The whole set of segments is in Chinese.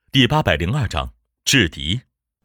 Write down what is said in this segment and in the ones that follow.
第802章制敌。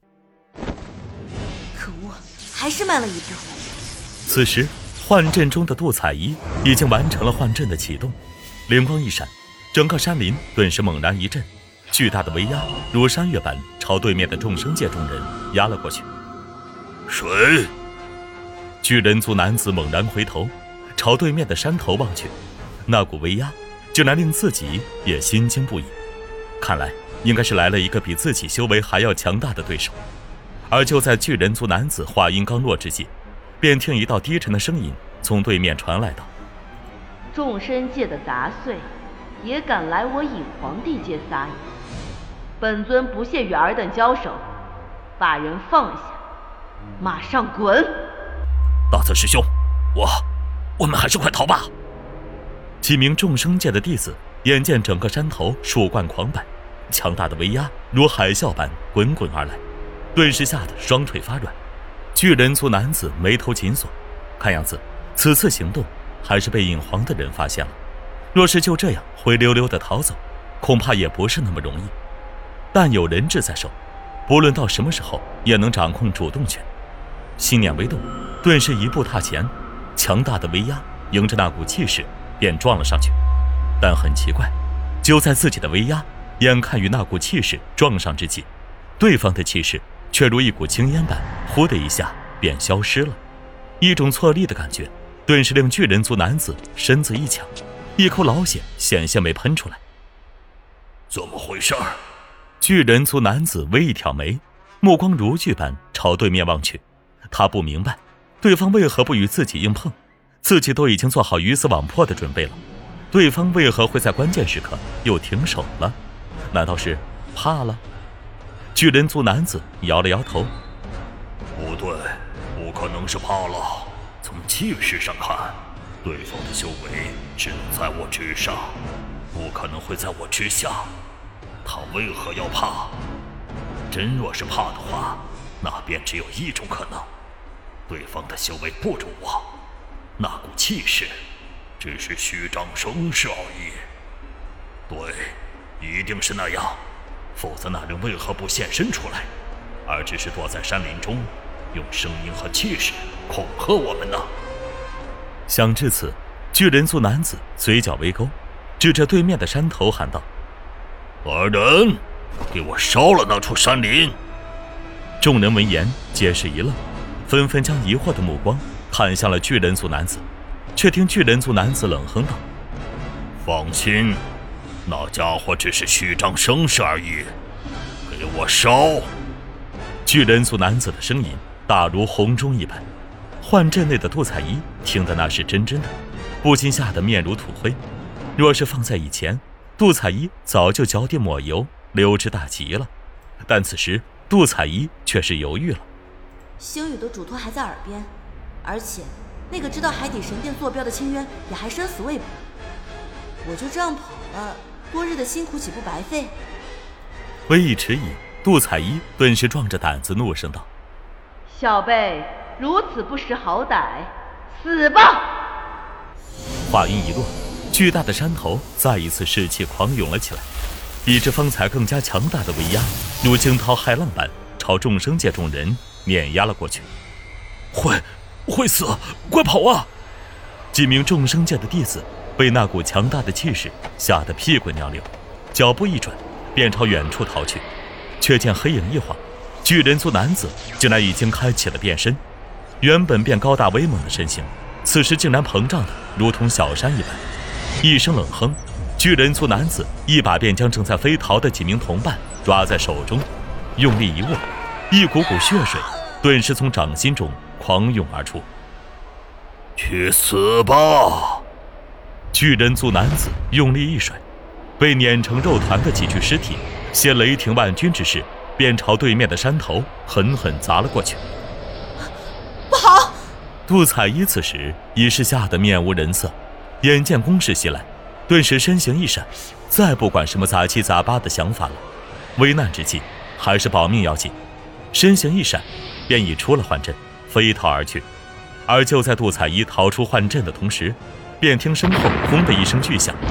可恶，还是慢了一步。 此时幻阵中的杜彩衣已经完成了幻阵的启动，灵光一闪，整个山林顿时猛然一震，巨大的威压如山岳般朝对面的众生界众人压了过去。 谁？ 巨人族男子猛然回头，朝对面的山头望去，那股威压竟然令自己也心惊不已。看来应该是来了一个比自己修为还要强大的对手。而就在巨人族男子话音刚落之际，便听一道低沉的声音从对面传来道： 众生界的杂碎也敢来我尹皇帝界撒野，本尊不屑与尔等交手，把人放下，马上滚！ 大泽师兄，我们还是快逃吧。 几名众生界的弟子眼见整个山头树冠狂摆，强大的威压如海啸般滚滚而来，顿时吓得双腿发软。巨人族男子眉头紧锁，看样子此次行动还是被引黄的人发现了。若是就这样灰溜溜地逃走，恐怕也不是那么容易。但有人质在手，不论到什么时候也能掌控主动权。心念微动，顿时一步踏前，强大的威压迎着那股气势便撞了上去。但很奇怪，就在自己的威压眼看与那股气势撞上之际，对方的气势却如一股青烟般呼的一下便消失了。一种错力的感觉顿时令巨人族男子身子一抢，一口老血险些没喷出来。 怎么回事？ 巨人族男子微一挑眉，目光如炬般朝对面望去。他不明白对方为何不与自己硬碰，自己都已经做好鱼死网破的准备了，对方为何会在关键时刻又停手了？难道是怕了？巨人族男子摇了摇头， 不对，不可能是怕了。从气势上看，对方的修为只能在我之上，不可能会在我之下。他为何要怕？真若是怕的话，那便只有一种可能，对方的修为不如我，那股气势只是虚张声势而已。对，一定是那样，否则那人为何不现身出来，而只是躲在山林中，用声音和气势恐吓我们呢？ 想至此，巨人族男子嘴角微勾，指着对面的山头喊道： 二人，给我烧了那处山林！ 众人闻言皆是一愣，纷纷将疑惑的目光看向了巨人族男子，却听巨人族男子冷哼道： 放心，那家伙只是虚张声势而已，给我烧！ 巨人族男子的声音大如洪钟一般，幻阵内的杜彩衣听得那是真的，不禁吓得面如土灰。若是放在以前，杜彩衣早就脚底抹油，溜之大吉了。但此时杜彩衣却是犹豫了。 星宇的嘱托还在耳边，而且那个知道海底神殿坐标的青渊也还生死未卜。我就这样跑了，多日的辛苦岂不白费？ 微一迟疑，杜彩衣顿时壮着胆子怒声道： 小辈如此不识好歹，死吧！ 话音一落，巨大的山头再一次士气狂涌了起来，比之方才更加强大的威压如惊涛骇浪般朝众生界众人碾压了过去。 会死，快跑啊！ 几名众生界的弟子被那股强大的气势吓得屁滚尿流，脚步一转便朝远处逃去，却见黑影一晃，巨人族男子竟然已经开启了变身。原本便高大威猛的身形，此时竟然膨胀得如同小山一般。一声冷哼，巨人族男子一把便将正在飞逃的几名同伴抓在手中，用力一握，一股股血水顿时从掌心中狂涌而出。 去死吧！ 巨人族男子用力一甩，被碾成肉团的几具尸体携雷霆万钧之势便朝对面的山头狠狠砸了过去。 不好！ 杜彩衣此时已是吓得面无人色，眼见攻势袭来，顿时身形一闪，再不管什么杂七杂八的想法了。危难之际还是保命要紧，身形一闪便已出了幻阵，飞逃而去。而就在杜彩衣逃出幻阵的同时，便听身后轰的一声巨响，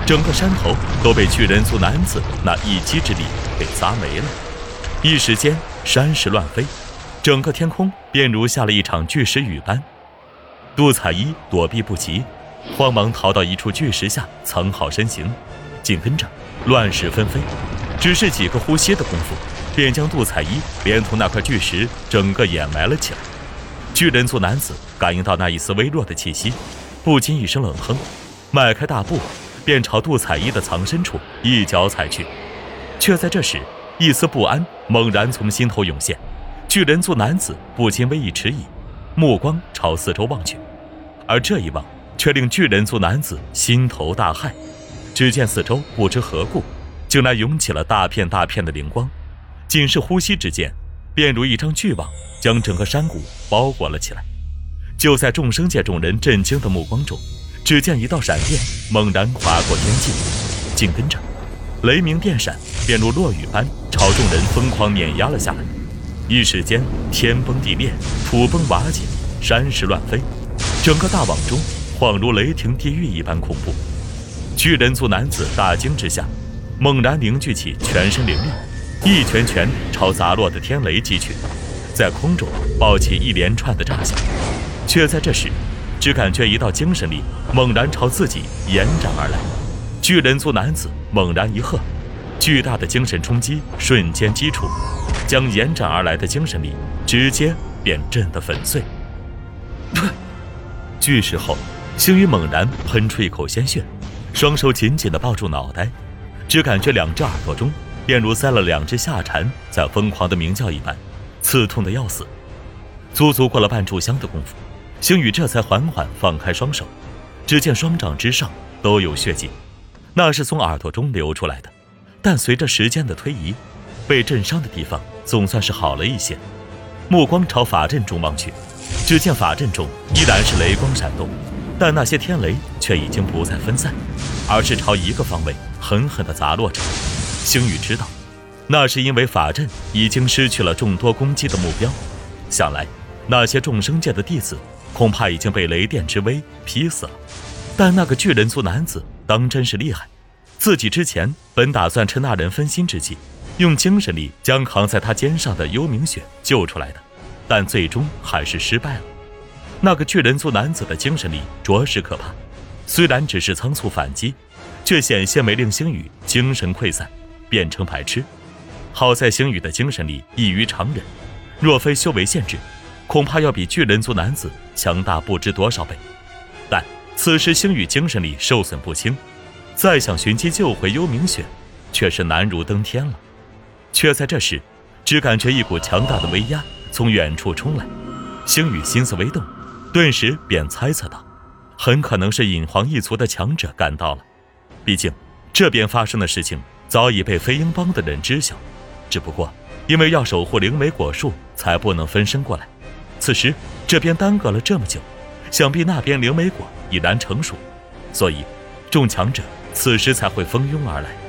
整个山头都被巨人族男子那一击之力给砸没了。一时间山石乱飞，整个天空便如下了一场巨石雨般。杜彩衣躲避不及，慌忙逃到一处巨石下藏好身形，紧跟着乱石纷飞，只是几个呼吸的功夫，便将杜彩衣连同那块巨石整个掩埋了起来。巨人族男子感应到那一丝微弱的气息，不禁一声冷哼，迈开大步便朝杜彩衣的藏身处一脚踩去。却在这时，一丝不安猛然从心头涌现，巨人族男子不禁微一迟疑，目光朝四周望去，而这一望却令巨人族男子心头大骇。只见四周不知何故，竟然涌起了大片大片的灵光，仅是呼吸之间，便如一张巨网将整个山谷包裹了起来。就在众生界众人震惊的目光中，只见一道闪电猛然划过天际，紧跟着雷鸣电闪，便如落雨般朝众人疯狂碾压了下来。一时间天崩地裂，土崩瓦解，山石乱飞，整个大网中恍如雷霆地狱一般恐怖。巨人族男子大惊之下，猛然凝聚起全身灵力，一拳拳朝砸落的天雷击去，在空中爆起一连串的炸响。却在这时，只感觉一道精神力猛然朝自己延展而来。巨人族男子猛然一喝，巨大的精神冲击瞬间击出，将延展而来的精神力直接便震得粉碎。巨石后，星宇猛然喷出一口鲜血，双手紧紧地抱住脑袋，只感觉两只耳朵中便如塞了两只夏蝉在疯狂的鸣叫一般，刺痛得要死。足足过了半炷香的功夫，星宇这才缓缓放开双手，只见双掌之上都有血迹，那是从耳朵中流出来的。但随着时间的推移，被震伤的地方总算是好了一些。目光朝法阵中望去，只见法阵中依然是雷光闪动，但那些天雷却已经不再分散，而是朝一个方位狠狠地砸落着。星宇知道，那是因为法阵已经失去了众多攻击的目标，想来那些众生界的弟子恐怕已经被雷电之威劈死了。但那个巨人族男子当真是厉害，自己之前本打算趁那人分心之际，用精神力将扛在他肩上的幽冥雪救出来的，但最终还是失败了。那个巨人族男子的精神力着实可怕，虽然只是仓促反击，却险些没令星宇精神溃散，变成白痴。好在星宇的精神力异于常人，若非修为限制，恐怕要比巨人族男子强大不知多少倍。但此时星宇精神力受损不轻，再想寻机救回幽冥雪，却是难如登天了。却在这时，只感觉一股强大的威压从远处冲来，星宇心思微动，顿时便猜测到，很可能是隐皇一族的强者赶到了。毕竟这边发生的事情早已被飞鹰帮的人知晓，只不过因为要守护灵梅果树，才不能分身过来。此时这边耽搁了这么久，想必那边灵梅果已然成熟，所以众强者此时才会蜂拥而来。